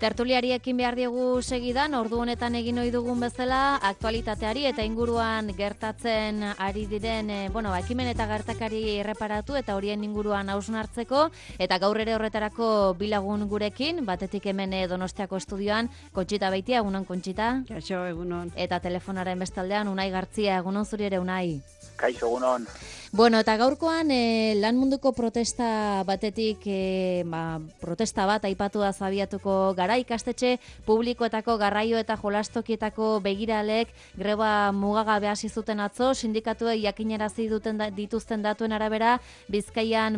Tertuliari ekin behar diegu segidan, ordu honetan egin ohi dugun bezala, aktualitateari eta inguruan gertatzen ari diren, ekimen eta gertakari erreparatu eta horien inguruan hausnartzeko, eta gaur ere horretarako bilagun gurekin, batetik hemen Donostiako estudioan, Kontxita Beitia, egunon Kontxita. Kaixo, egunon. Eta telefonaren bestaldean, Unai Gartzia, egunon zuri ere, Unai. Kaixo, egunon. Eta gaurkoan lan munduko protesta batetik, protesta bat aipatu da zabiatuko gara, ikastetxe publikoetako garraio eta jolastokietako begiralek greba mugagabe hasi zuten atzo, sindikatuek jakinarazi dituzten datuen arabera, Bizkaian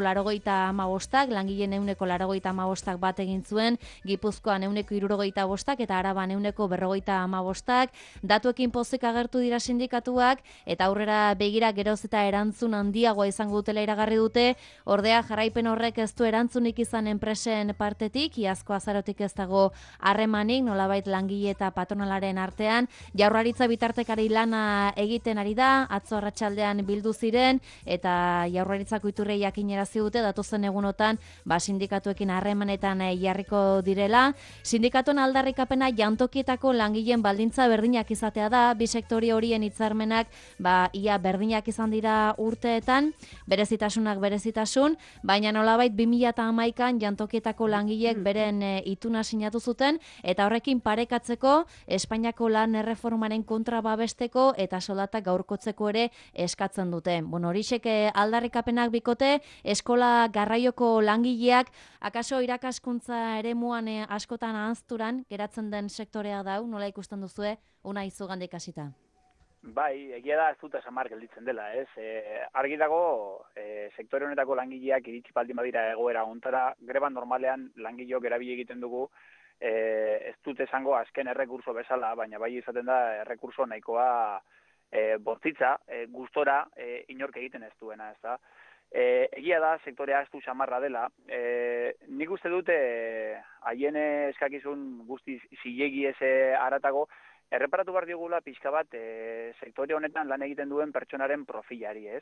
185, langileen 185 bat egin zuen, Gipuzkoan 165 eta Araban 155, datuekin pozik agertu dira sindikatuak, eta aurrera begira geroz eta erantzun handiagoa izango dutela iragarri dute, ordea jarraipen horrek ez du erantzunik izan enpresen partetik, iazko azarotik ez dago harremanik, nolabait langile eta patronalaren artean, Jaurlaritza bitartekari lana egiten ari da, atzo arratsaldean bildu ziren, eta Jaurlaritzako iturrei jakinarazi dute, datozen egunotan, sindikatuekin harremanetan jarriko direla. Sindikatuen aldarrikapena jantokietako langileen baldintza berdinak izatea da, bi sektori horien hitzarmenak, ia berdinak izan dira urteetan, berezitasunak berezitasun, baina nolabait 2011an jantokietako langileek beren ituna sinatu zuten, eta horrekin parekatzeko Espainiako lan erreformaren kontra babesteko eta soldatak gaurkotzeko ere eskatzen dute. Horixek aldarrikapenak bikote, eskola garraioko langileak, akaso irakaskuntza eremuan askotan ahazturan geratzen den sektorea dau, nola ikusten duzue, Unai zugandik hasita? Bai, egia da ez dut esamar gelditzen dela, ez? Argi dago, sektore honetako langileak iritsi baldin badira egoera hontara, greba normalean langileok erabili egiten dugu, ez dut esango azken errekurso bezala, baina bai izaten da errekurso nahikoa bortitza, gustora inork egiten ez duena, ez da? Egia da, sektorea ez du samarra dela. Nik uste dute haien eskakizun guzti zilegi ez haratago, erreparatu behar diogula pixka bat sektore honetan lan egiten duen pertsonaren profilari, ez?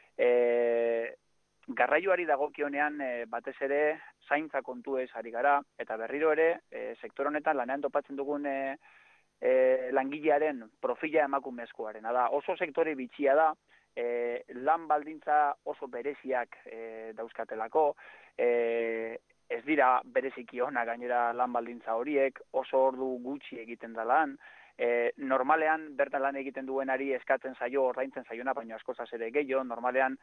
Garraioari dagokionean batez ere zaintza kontuez ari gara, eta berriro ere sektore honetan lanean topatzen dugun langilearen profila emakumezkoaren. Da, oso sektore bitxia da, lan baldintza oso bereziak dauzkatelako, ez dira bereziki ona gainera lan baldintza horiek, oso ordu gutxi egiten da lan, normalean bertan lan egiten duenari eskatzen zaio, ordaintzen zaiona, baina askoz ere gehiago, normalean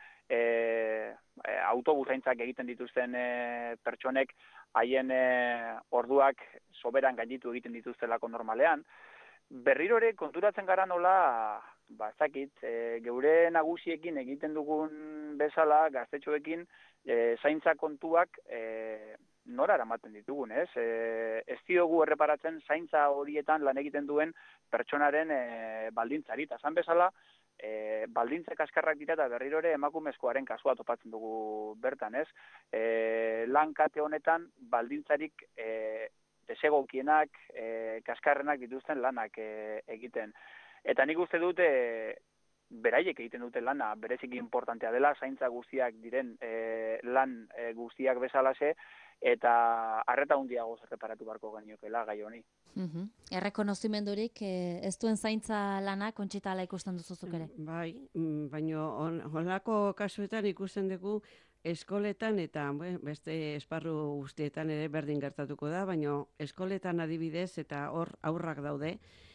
autobusaintzak egiten dituzten pertsonek haien orduak soberan gainditu egiten dituztelako normalean. Berriro ere konturatzen gara nola, ezakit, geure nagusiekin egiten dugun bezala, gaztetxoekin, zaintza kontuak nora eramaten ditugun, ez? Ez diogu erreparatzen zaintza horietan lan egiten duen pertsonaren baldintzari. Eta esan bezala, baldintzak kaskarrak dira eta berriro ere emakumezkoaren kasua topatzen dugu bertan, ez? Lan kate honetan baldintzarik desegokienak, kaskarrenak dituzten lanak egiten. Eta nik uste dute beraiek egiten dute lana bereziki importantea dela, zaintza guztiak diren lan guztiak bezalase, eta arreta hundiagoz erreparatu beharko geniokela gai honi. Errekonozimendurik ez duen zaintza lana, Kontxita, ala ikusten duzuzuk ere? Bai, baina honelako kasuetan ikusten dugu eskoletan eta beste esparru guztietan ere berdin gertatuko da, baina eskoletan adibidez eta hor aurrak daude,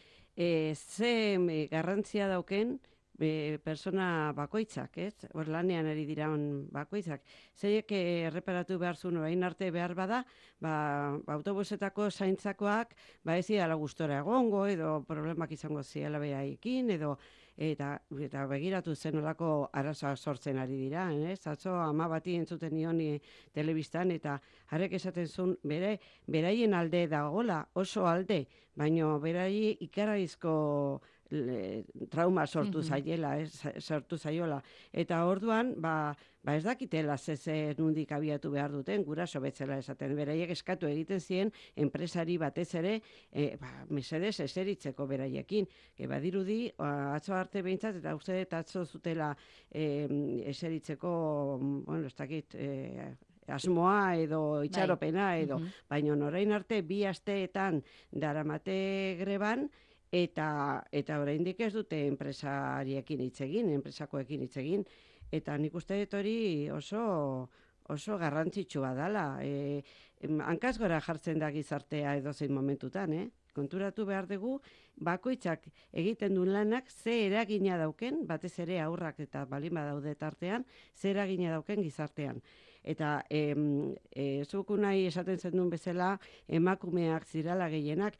ze garrantzia dauken persona bakoitzak, ez? Hor lanean ari diran bakoitzak. Zeiek erreparatu behar zuen orain arte behar bada, autobusetako zaintzakoak ez dira gustora egongo, edo problemak izango ziela beraiekin, eta begiratu zen olako arazoa sortzen ari dira, ez? Atzo ama bati entzuten nion telebistan, eta harrek esaten zuen beraien alde dagoela, oso alde, baino berai ikaraizko trauma sortu zaiola. Eta orduan, ez dakitela nundik abiatu behar duten, guraso betzela esaten. Beraiek eskatu egiten ziren, enpresari batez ere, mesedez eseritzeko beraiekin. Badirudi, atzo arte behintzat, eta uste atzo zutela eseritzeko, ez dakit, asmoa edo itxaropena edo, baina orain arte 2 asteetan daramate greban, eta oraindik ez dute enpresariekin hitz egin, enpresakoekin hitz egin, eta nik uste dut hori oso garrantzitsua dela. Hankaz gora jartzen da gizartea edozein momentutan, konturatu behar dugu, bakoitzak egiten duen lanak ze eragina dauken, batez ere haurrak eta balin badaude tartean, ze eragina dauken gizartean. Eta zuk nahi esaten zenuen bezala, emakumeak zirala gehienak,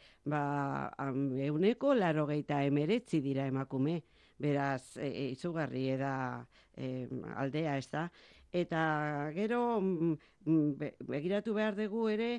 189 dira emakume, beraz izugarri da aldea, ez da. Eta gero begiratu behar dugu ere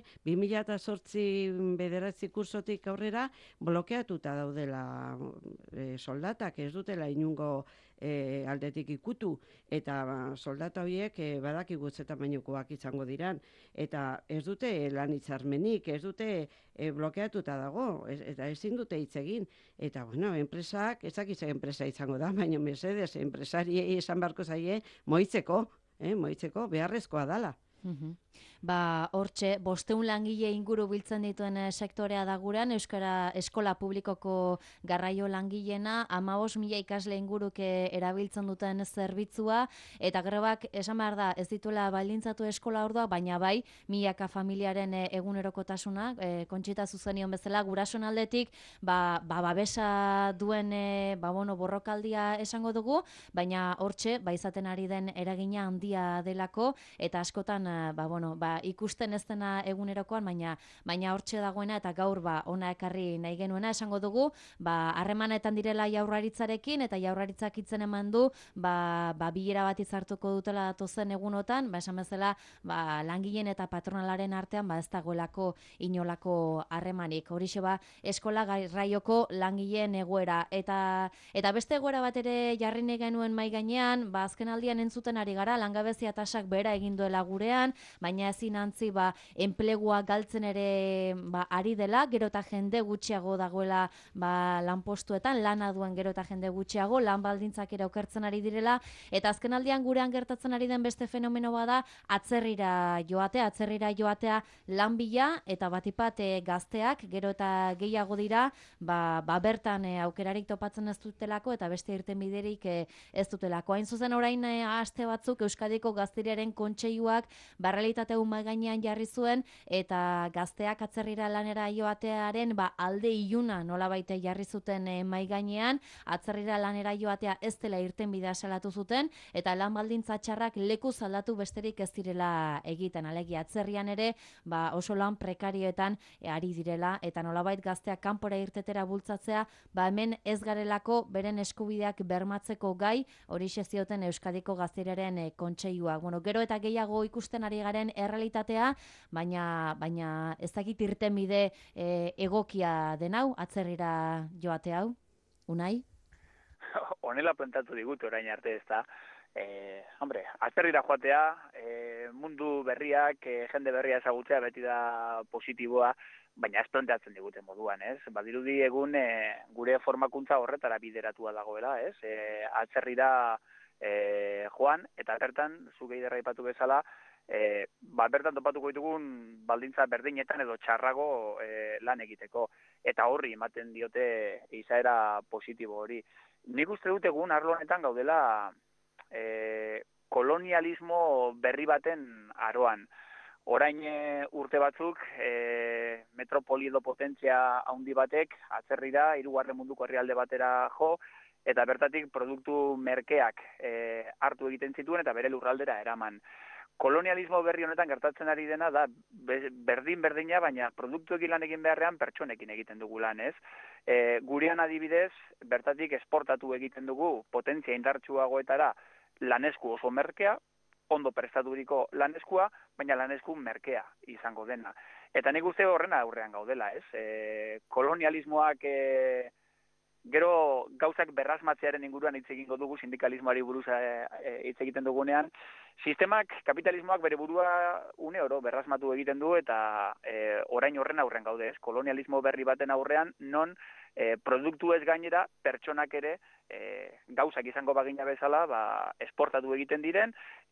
2008 bederatzi kursotik aurrera blokeatuta daudela soldatak, ez dutela inungo aldetik ikutu, eta soldata horiek badakigu ze tamainukoak izango diran, eta ez dute lan hitzarmenik, ez dute blokeatuta dago, eta ezin dute hitz egin. Eta enpresak, ezak enpresa izango da, baina mesedez, enpresariei esan barko zaie moitzeko beharrezkoa dala. Hortxe, 500 langile inguru biltzen dituen sektorea da guran, Euskara Eskola Publikoko garraio langileena, 15.000 ikasle inguruke erabiltzen duten zerbitzua, eta grebak esan behar da, ez dituela baldintzatu eskola ordua, baina bai, milaka familiaren egunerokotasuna, Kontxita Zuzenion bezala, gurason aldetik, babesa duen borrokaldia esango dugu, baina hortxe, izaten ari den eragina handia delako, eta askotan, ikusten ez dena egunerokoan, baina hortxe dagoena, eta gaur ona ekarri nahi genuena esango dugu, harremanetan direla Jaurlaritzarekin, eta Jaurlaritzak hitzen eman du, bilera bat izartuko dutela datozen egunotan, esan bezala, langileen eta patronalaren artean, ez dagoelako inolako harremanik. Horixe eskola garraioko langileen egoera, eta beste egoera bat ere jarri nahi genuen mai gainean, azken aldian entzuten ari gara, langabezia tasak bera egin duela gurean, baina ezin antzi enplegua galtzen ere ari dela, gero eta jende gutxiago dagoela lanpostuetan, lana duen gero eta jende gutxiago, lan baldintzak ere okertzen ari direla, eta azken aldian gurean gertatzen ari den beste fenomeno bada atzerrira joatea lan bila, eta batipat gazteak gero eta gehiago dira, bertan aukerarik topatzen ez dutelako, eta beste irtenbiderik ez dutelako. Hain zuzen orain aste batzuk Euskadiko Gazteriaren Kontseiluak realitate mai gainean jarri zuen, eta gazteak atzerrira lanera joatearen alde iluna nolabait jarri zuten mai gainean, atzerrira lanera joatea ez dela irtenbidea salatu zuten, eta lan baldintza txarrak lekuz aldatu besterik ez direla egiten. Alegia atzerrian ere oso lan prekarioetan ari direla, eta nolabait gazteak kanpora irtetera bultzatzea, hemen ez garelako beren eskubideak bermatzeko gai, horixe zioten Euskadiko Gazteriaren Kontseiluak. Gero eta gehiago ikusten ari garen errealitatea, baina ez dakit irtenbide egokia den hau, atzerrira joate hau, Unai? Honela pentatu digut orain arte, ez da. Atzerrira joatea, mundu berriak, jende berria ezagutzea beti da positiboa, baina ez planteatzen diguten moduan, ez? Badirudi egun gure formakuntza horretara bideratua dagoela, ez? Atzerrira joan, eta bertan, zu gehiderra ipatu bezala, bertan topatuko ditugun baldintza berdinetan edo txarrago lan egiteko. Eta horri ematen diote izaera positibo hori. Nik uste dut egun arlo honetan gaudela kolonialismo berri baten aroan. Orain urte batzuk, metropoli edo potentzia handi batek atzerrira, 3. munduko herrialde batera jo, eta bertatik produktu merkeak hartu egiten zituen eta bere lurraldera eraman. Kolonialismo berri honetan gertatzen ari dena da berdina, baina produktuekin lan egin beharrean pertsonekin egiten dugu lan, ez? Gurean adibidez, bertatik esportatu egiten dugu potentzia indartsuagoetara lanesku oso merkea, ondo prestaturiko laneskua, baina lanesku merkea izango dena. Eta nik uste horren aurrean gaudela, ez? Kolonialismoak gero gauzak berrasmatzearen inguruan hitz egingo dugu sindikalismoari buruz hitz egiten dugunean. Sistemak, kapitalismoak bere burua une oro berrasmatu egiten du, eta orain horren aurrean gaude, ez? Kolonialismo berri baten aurrean, non produktu ez gainera, pertsonak ere gauzak izango bagina bezala, esportatu egiten diren,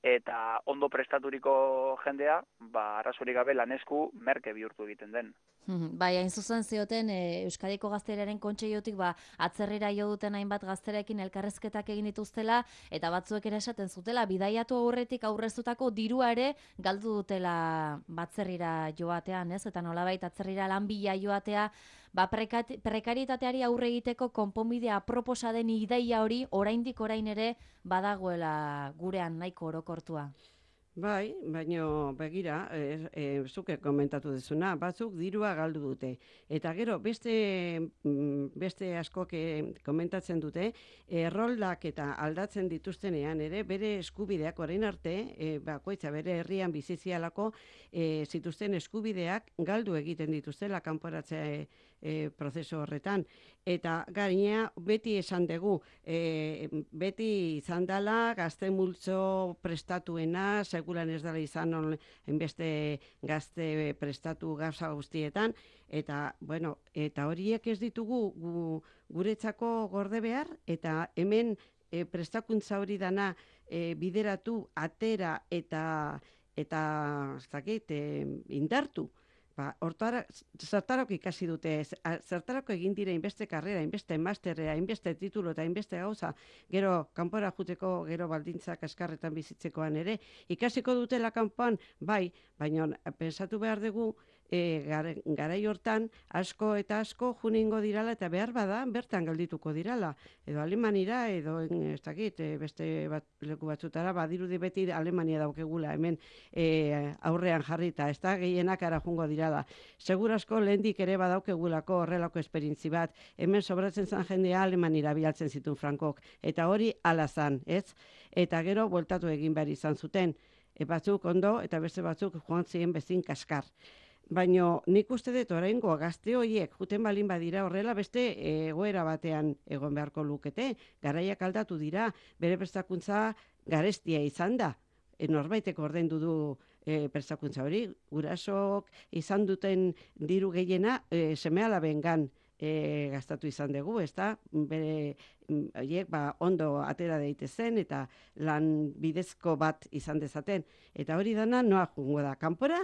eta ondo prestaturiko jendea, arazorik gabe lanesku merke bihurtu egiten den. Bai, hain zuzen zioten Euskadiko Gazteriaren Kontseillotik atzerrira jo duten hainbat gazterekin elkarrezketak egin dituztela eta batzuek ere esaten zutela bidaiatu aurretik aurreztutako dirua ere galdu dutela batzerrira joatean, ez? Eta nolabait atzerrira lan bila joatea, prekaritateari aurre egiteko konponbide aproposa den ideia hori oraindik orain ere badagoela gurean nahiko orokortua. Bai, baino begira, zuke komentatu duzuna, batzuk dirua galdu dute. Eta gero, beste askok komentatzen dute, erroldak eta aldatzen dituztenean ere, bere eskubideak orain arte, bakoitza bere herrian bizizialako zituzten eskubideak galdu egiten dituztela kanporatze prozesu horretan. Eta gainea, beti esan dugu, beti izan dela, gazte multzo prestatuena, seguran ez dela izan enbeste gazte prestatu gauza guztietan, eta horiek ez ditugu guretzako gorde behar, eta hemen prestakuntza hori dana bideratu, atera eta indartu. Zertarako ikasi dute, zertarako egin dira inbeste karrera, inbeste masterrea, inbeste titulo eta inbeste gauza, gero kanpora juteko, gero baldintzak askarretan bizitzekoan ere, ikasiko dutela kanpoan, bai, baina pensatu behar dugu, garai hortan asko eta asko juningo dirala eta behar bada bertan galdituko dirala, edo Alemanira, edo beste leku batzutara, badirudi beti Alemania daukegula hemen aurrean jarrita, ez da gehienak ara jungo dirala. Segur asko lehendik ere badaukegulako horrelako esperientzi bat, hemen sobratzen zan jendea Alemanira bialtzen zituen Frankok, eta hori ala zan, ez? Eta gero bueltatu egin behar izan zuten, batzuk ondo eta beste batzuk joan ziren bezin kaskar. Baina nik uste dut oraingo gazte horiek juten balin badira horrela beste egoera batean egon beharko lukete. Garaiak aldatu dira, bere prestakuntza garestia izan da. Norbaitek ordaindu du prestakuntza hori. Gurasok izan duten diru gehiena seme-alabengan gastatu izan dugu, ezta? Bere horiek ondo atera daitezen eta lan bidezko bat izan dezaten. Eta hori dana noa jungo da kanpora?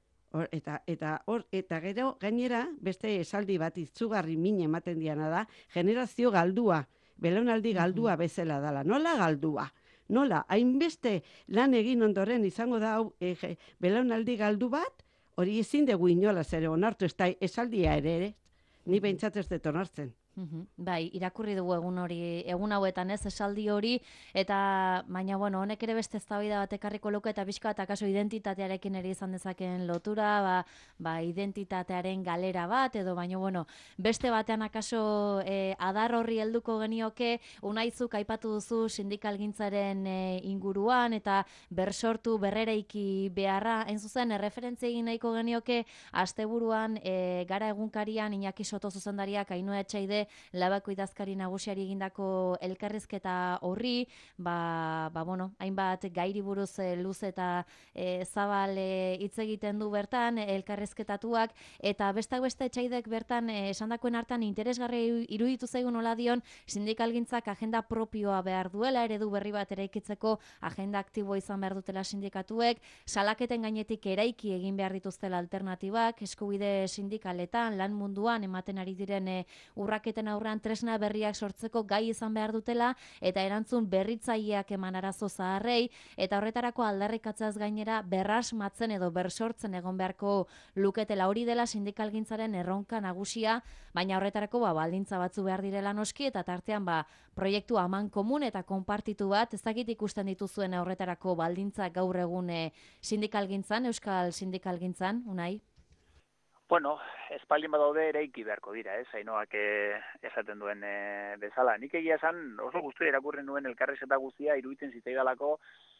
Eta gero gainera beste esaldi bat izugarri min ematen diana da, generazio galdua, belaunaldi galdua bezala dela. Nola galdua? Nola? Hainbeste lan egin ondoren izango da belaunaldi galdu bat, hori ezin dugu inolaz ere onartu, ez da esaldia ere, ni behintzat ez dut onartzen. Bai, irakurri dugu egun hauetan ez esaldi hori, eta baina honek ere beste eztabaida bat ekarriko luke eta pixka eta kaso identitatearekin ere izan dezakeen lotura, identitatearen galera bat, edo baina beste batean akaso adar horri helduko genioke, Unaizuk aipatu duzu sindikalgintzaren inguruan eta bersortu berreraiki beharra, hain zuzen erreferentzia egin nahiko genioke asteburuan Gara egunkarian Iñaki Soto zuzendariak Ainhoa Etxaide Labako idazkari nagusiari egindako elkarrizketa horri, hainbat gairi buruz luz eta zabal hitz egiten du bertan elkarrizketatuak, eta besteak beste Etxaidek bertan esandakoen hartan interesgarri iruditu zaigun nola dion sindikalgintzak agenda propioa behar duela, eredu berri bat eraikitzeko agenda aktiboa izan behar dutela sindikatuek, salaketen gainetik eraiki egin behar dituztela alternatibak, eskubide sindikaletan, lan munduan ematen ari diren urraketen aurrean tresna berriak sortzeko gai izan behar dutela eta erantzun berritzaileak eman arazo zaharrei, eta horretarako aldarrikatzeaz gainera berrasmatzen edo bersortzen egon beharko luketela. Hori dela sindikalgintzaren erronka nagusia, baina horretarako baldintza batzu behar direla noski, eta tartean proiektu aman komun eta konpartitu bat, ez dakit ikusten dituzuen horretarako baldintzak gaur egun sindikalgintzan, euskal sindikalgintzan, Unai? Espaldin badaude eraiki beharko dira, Ainhoak esaten duen bezala. Nik egia esan oso guztu irakurri nuen elkarrizketa guztia iruditzen zitzaidalako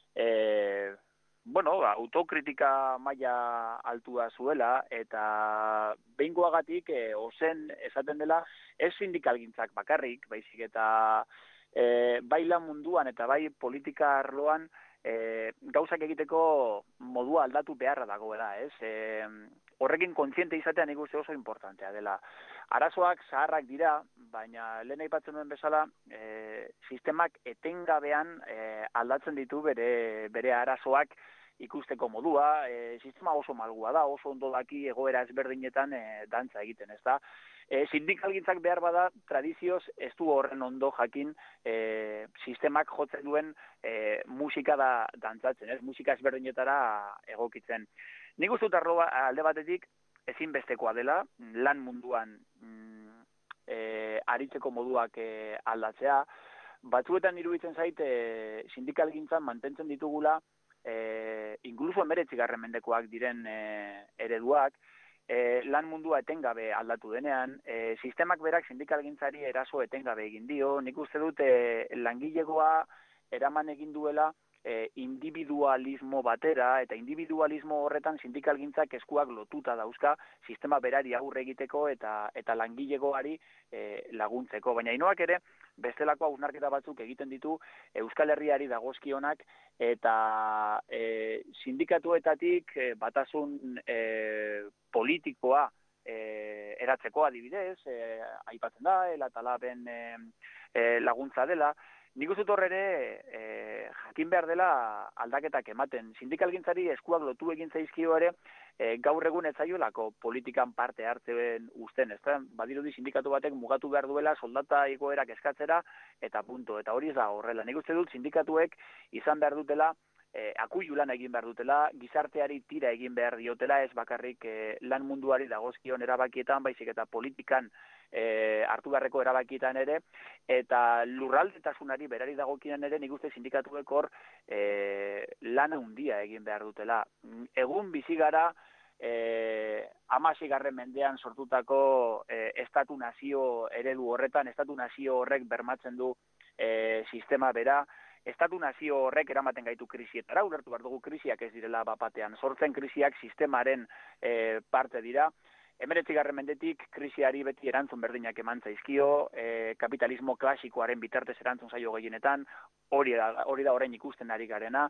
autokritika maila altua zuela, eta behingoagatik ozen esaten dela ez sindikalgintzak bakarrik, baizik eta bai lan munduan eta bai politika arloan gauzak egiteko modua aldatu beharra dagoela, Horrekin kontziente izatean nik uste oso importantea dela. Arazoak zaharrak dira, baina lehen aipatzen duen bezala, sistemak etengabean aldatzen ditu bere arazoak ikusteko modua, sistema oso malgua da, oso ondo daki egoera ezberdinetan dantza egiten, ez da? Sindikalgintzak behar bada, tradizioz ez du horren ondo jakin sistemak jotzen duen musika da dantzatzen, ez? Musika ezberdinetara egokitzen. Nik uste dut alde batetik ezinbestekoa dela, lan munduan aritzeko moduak aldatzea. Batzuetan iruditzen zait sindikalgintzan mantentzen ditugula inkluso 19. mendekoak diren ereduak, lan mundua etengabe aldatu denean, sistemak berak sindikalgintzari eraso etengabe egin dio. Nik uste dut langilegoa eraman egin duela individualismo batera, eta individualismo horretan sindikalgintzak eskuak lotuta dauzka sistema berari aurre egiteko eta langilegoari laguntzeko. Baina inoak ere, bestelako hausnarketa batzuk egiten ditu Euskal Herriari dagozkionak, eta sindikatuetatik batasun politikoa eratzeko adibidez, aipatzen da, Elatalaben laguntza dela. Nik uste dut ere jakin behar dela aldaketak ematen. Sindikalgintzari eskuak lotu egin zaizkio ere, gaur egun ez zaiolako politikan parte hartzen uzten, ezta? Badirudi sindikatu batek mugatu behar duela soldata igoerak eskatzera eta punto. Eta hori ez da horrela. Nik uste dut sindikatuek izan behar dutela, akuilu lan egin behar dutela, gizarteari tira egin behar diotela, ez bakarrik lan munduari dagozkion erabakietan, baizik eta politikan hartu beharreko erabakietan ere, eta lurraldetasunari berari dagokien ere, nik uste sindikatuek hor lan handia egin behar dutela. Egun bizi gara 16. mendean sortutako estatu-nazio eredu horretan, estatu-nazio horrek bermatzen du sistema bera, estatu-nazio horrek eramaten gaitu krisietara, ulertu behar dugu krisiak ez direla bapatean sortzen, krisiak sistemaren parte dira. 19. mendetik krisiari beti erantzun berdinak eman zaizkio, kapitalismo klasikoaren bitartez erantzun zaio gehienetan, hori da orain ikusten ari garena,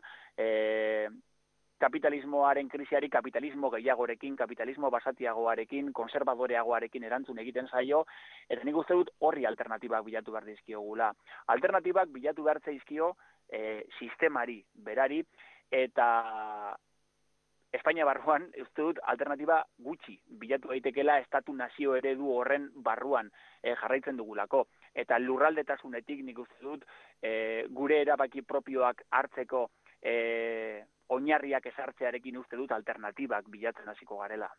kapitalismoaren krisiari kapitalismo gehiagorekin, kapitalismo basatiagoarekin, konservadoreagoarekin erantzun egiten zaio, eta nik uste dut horri alternatibak bilatu behar dizkiogula. Alternatibak bilatu behar zaizkio sistemari berari, eta Espainia barruan, uste dut, alternatiba gutxi bilatu daitekela estatu-nazio eredu horren barruan jarraitzen dugulako. Eta lurraldetasunetik nik uste dut gure erabaki propioak hartzeko oinarriak ezartzearekin uste dut alternatibak bilatzen hasiko garela.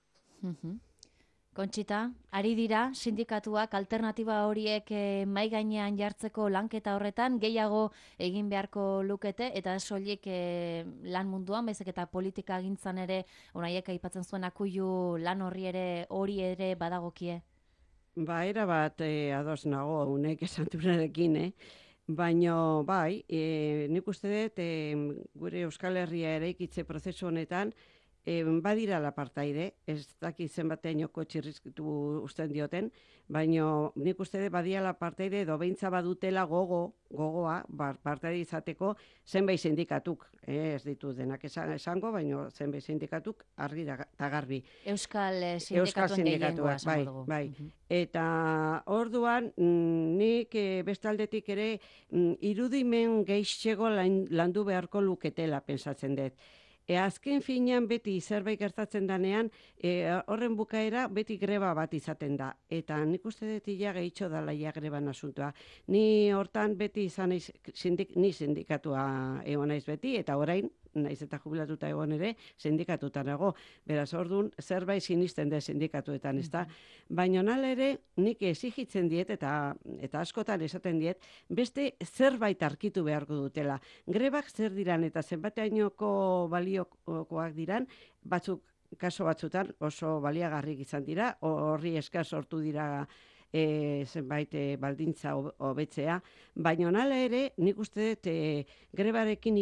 Kontxita, ari dira sindikatuak alternatiba horiek mai gainean jartzeko lanketa horretan gehiago egin beharko lukete, eta soilik lan munduan, baizik eta politika gintzan ere, onaiek aipatzen zuen akuilu lan hori ere badagokie? Ba, era bat ados nago unek esantunarekin, baina bai, nik uste dut gure Euskal Herria eraikitze prozesu honetan badira apartaide, ez dakit zenbateainoko txirrizkitu usten dioten, baina nik uste dut badira apartaide edo beintza badutela gogoa partaide izateko zenbait sindikatuk, ez ditu denak esango, baina zenbait sindikatuk argi eta garbi. Euskal sindikatuen gehiengoa esango dugu. Bai. Eta orduan nik bestaldetik ere irudimen gehiago landu beharko luketela pentsatzen dut. Azken finean beti zerbait gertatzen danean, horren bukaera beti greba bat izaten da. Eta nik uste dut ia gehitxo dala ia greban asuntua. Ni hortan beti izan ni sindikatua egon naiz beti, eta orain, naiz eta jubilatuta egon ere, sindikatutan nago. Beraz, orduan, zerbait sinisten da sindikatuetan, ez da? Baina nala ere, nik exigitzen diet, eta askotan esaten diet, beste zerbait arkitu beharko dutela. Grebak zer diran eta zenbateainoko baliokoak diran, kaso batzutan oso baliagarrik izan dira, horri esker sortu dira zenbait baldintza hobetzea, baina hala ere, nik uste dut grebarekin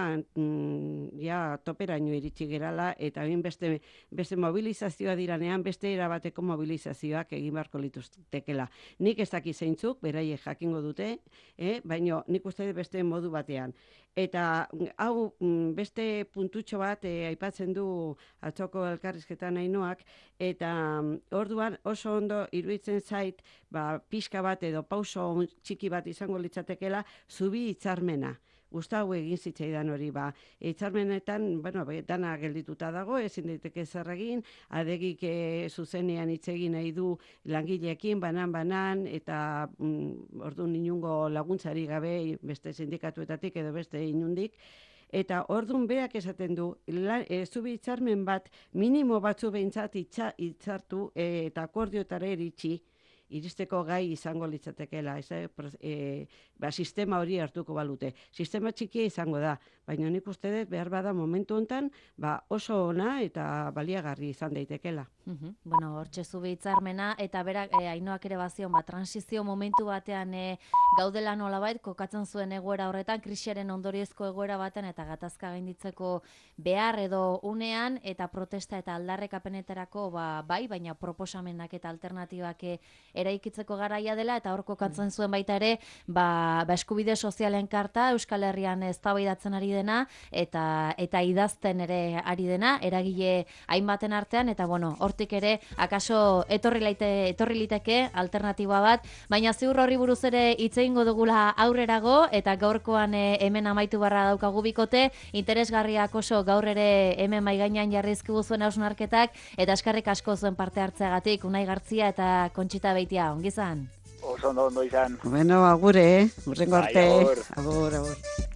ja toperaino iritsi gerala, eta hain beste mobilizazioa diranean, beste erabateko mobilizazioak egin beharko lituztekela. Nik ez daki zeintzuk, beraiek jakingo dute, baina nik uste dut beste modu batean. Eta hau beste puntutxo bat aipatzen du atzoko elkarrizketan Ainoak, eta orduan oso ondo iruditzen zait, pixka bat edo pauso txiki bat izango litzatekela, zubi hitzarmena. Gustau egin zitzaidan hori, hitzarmenetan, dana geldituta dago, ezin daiteke zer egin, Adegik zuzenean hitz egin nahi du langileekin, banan, eta orduan inungo laguntzari gabe, beste sindikatuetatik edo beste inundik, eta orduan berak esaten du, zubi hitzarmen bat, minimo batzu behintzat hitzartu eta akordiotara iristeko gai izango litzatekeela, sistema hori hartuko balute. Sistema txikia izango da, baina nik uste dut behar bada momentu honetan oso ona eta baliagarri izan daitekela. Bueno, hortxe zubi hitzarmena, eta berak Ainoak ere bazion, transizio momentu batean gaudela nolabait, kokatzen zuen egoera horretan, krisiaren ondoriozko egoera batean, eta gatazka gainditzeko behar edo unean, eta protesta eta aldarrekapenetarako baina proposamenak eta alternatibak eraikitzeko garaia dela, eta hor kokatzen zuen baita ere, eskubide sozialen karta Euskal Herrian eztabaidatzen ari dena, eta idazten ere ari dena, eragile hainbaten artean, eta hortik ere, akaso etorri liteke alternatiba bat, baina ziur horri buruz ere hitz egingo dugula aurrerago, eta gaurkoan hemen amaitu barra daukagu bikote, interesgarriak oso gaur ere hemen maigainan jarrizkigu zuen hausnarketak, eta eskerrik asko zuen parte hartzeagatik, Unai Gartzia eta Kontxita Beitia, ongizan? Oso ondo izan. Bueno, agure, urrengo arte. Agur.